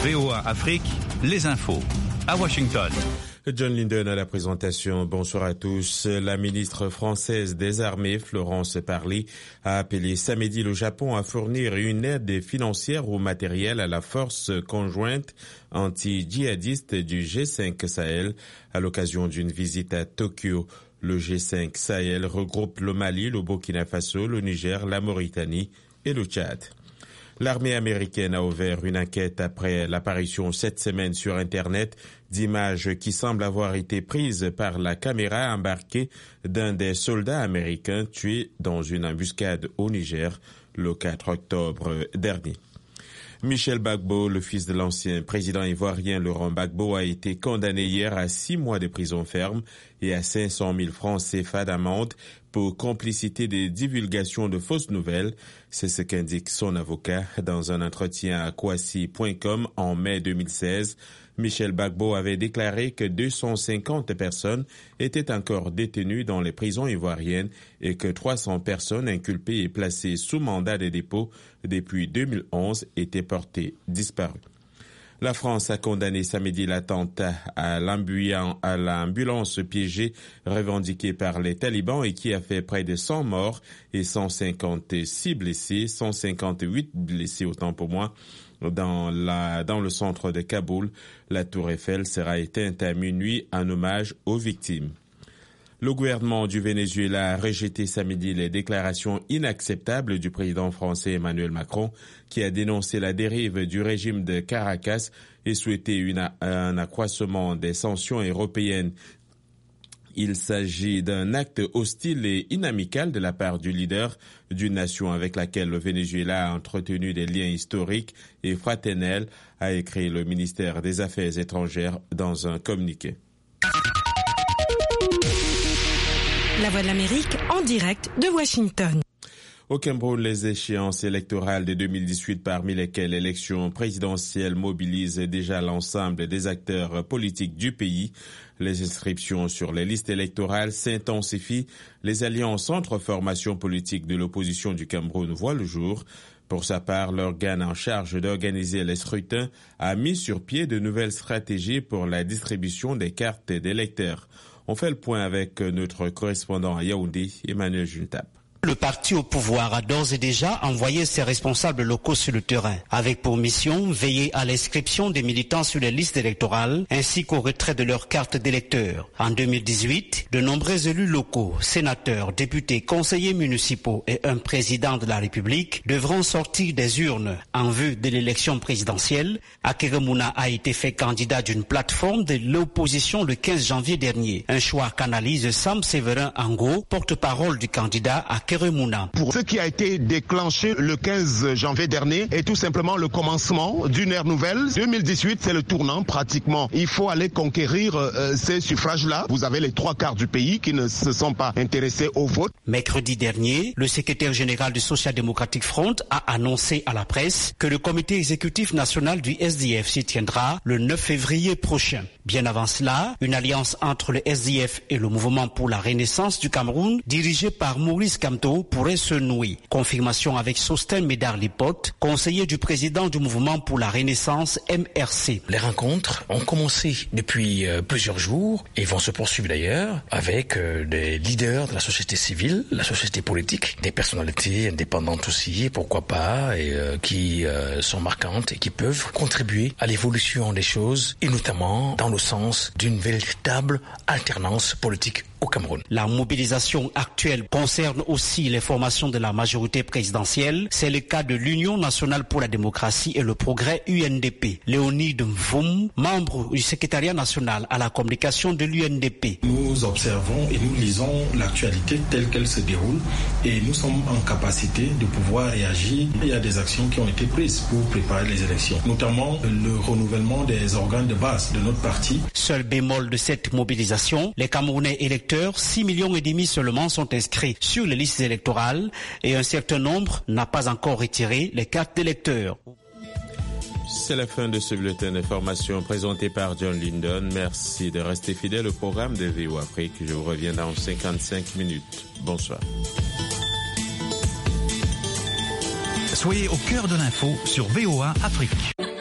VOA Afrique, les infos. À Washington. John Linden à la présentation. Bonsoir à tous. La ministre française des Armées, Florence Parly, a appelé samedi le Japon à fournir une aide financière ou matérielle à la force conjointe anti-djihadiste du G5 Sahel à l'occasion d'une visite à Tokyo. Le G5 Sahel regroupe le Mali, le Burkina Faso, le Niger, la Mauritanie et le Tchad. L'armée américaine a ouvert une enquête après l'apparition cette semaine sur Internet d'images qui semblent avoir été prises par la caméra embarquée d'un des soldats américains tués dans une embuscade au Niger le 4 octobre dernier. Michel Gbagbo, le fils de l'ancien président ivoirien Laurent Gbagbo, a été condamné hier à 6 mois de prison ferme et à 500 000 francs CFA d'amende pour complicité de divulgation de fausses nouvelles. C'est ce qu'indique son avocat dans un entretien à Kwasi.com en mai 2016. Michel Gbagbo avait déclaré que 250 personnes étaient encore détenues dans les prisons ivoiriennes et que 300 personnes inculpées et placées sous mandat de dépôt depuis 2011 étaient portées disparues. La France a condamné samedi l'attentat à l'ambulance piégée revendiquée par les talibans et qui a fait près de 100 morts et 156 blessés, 158 blessés autant pour moi. Dans le centre de Kaboul, la tour Eiffel sera éteinte à minuit en hommage aux victimes. Le gouvernement du Venezuela a rejeté samedi les déclarations inacceptables du président français Emmanuel Macron, qui a dénoncé la dérive du régime de Caracas et souhaité un accroissement des sanctions européennes. Il s'agit d'un acte hostile et inamical de la part du leader d'une nation avec laquelle le Venezuela a entretenu des liens historiques et fraternels, a écrit le ministère des Affaires étrangères dans un communiqué. La Voix de l'Amérique en direct de Washington. Au Cameroun, les échéances électorales de 2018, parmi lesquelles l'élection présidentielle, mobilisent déjà l'ensemble des acteurs politiques du pays. Les inscriptions sur les listes électorales s'intensifient. Les alliances entre formations politiques de l'opposition du Cameroun voient le jour. Pour sa part, l'organe en charge d'organiser les scrutins a mis sur pied de nouvelles stratégies pour la distribution des cartes d'électeurs. On fait le point avec notre correspondant à Yaoundé, Emmanuel Juntap. Le parti au pouvoir a d'ores et déjà envoyé ses responsables locaux sur le terrain, avec pour mission veiller à l'inscription des militants sur les listes électorales ainsi qu'au retrait de leurs cartes d'électeurs. En 2018, de nombreux élus locaux, sénateurs, députés, conseillers municipaux et un président de la République devront sortir des urnes en vue de l'élection présidentielle. Akeremouna a été fait candidat d'une plateforme de l'opposition le 15 janvier dernier. Un choix qu'analyse Sam Séverin Ango, porte-parole du candidat à Pour ce qui a été déclenché le 15 janvier dernier est tout simplement le commencement d'une ère nouvelle. 2018, c'est le tournant pratiquement. Il faut aller conquérir ces suffrages-là. Vous avez les 3/4 du pays qui ne se sont pas intéressés au vote. Mercredi dernier, le secrétaire général du Social Democratic Front a annoncé à la presse que le comité exécutif national du SDF s'y tiendra le 9 février prochain. Bien avant cela, une alliance entre le SDF et le Mouvement pour la Renaissance du Cameroun, dirigé par Maurice Kamto, pourrait se nouer. Confirmation avec Sosten Médard Lipote, conseiller du président du Mouvement pour la Renaissance MRC. Les rencontres ont commencé depuis plusieurs jours et vont se poursuivre d'ailleurs avec des leaders de la société civile, la société politique, des personnalités indépendantes aussi, pourquoi pas, et qui sont marquantes et qui peuvent contribuer à l'évolution des choses et notamment dans le sens d'une véritable alternance politique au Cameroun. La mobilisation actuelle concerne aussi les formations de la majorité présidentielle. C'est le cas de l'Union nationale pour la démocratie et le progrès UNDP. Léonide Mvoum, membre du secrétariat national à la communication de l'UNDP. Nous observons et nous lisons l'actualité telle qu'elle se déroule et nous sommes en capacité de pouvoir réagir. Il y a des actions qui ont été prises pour préparer les élections, notamment le renouvellement des organes de base de notre parti. Seul bémol de cette mobilisation, les Camerounais électeurs, 6,5 millions seulement sont inscrits sur les listes électorales et un certain nombre n'a pas encore retiré les cartes d'électeurs. C'est la fin de ce bulletin d'information présenté par John Linden. Merci de rester fidèle au programme de VOA Afrique. Je vous reviens dans 55 minutes. Bonsoir. Soyez au cœur de l'info sur VOA Afrique.